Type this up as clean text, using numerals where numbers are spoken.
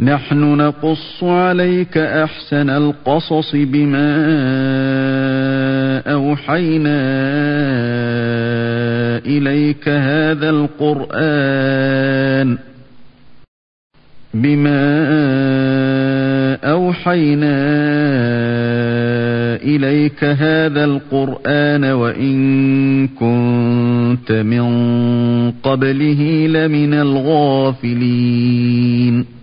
نحن نقص عليك أحسن القصص بما أوحينا إليك هذا القرآن وإن كنت من قبله لمن الغافلين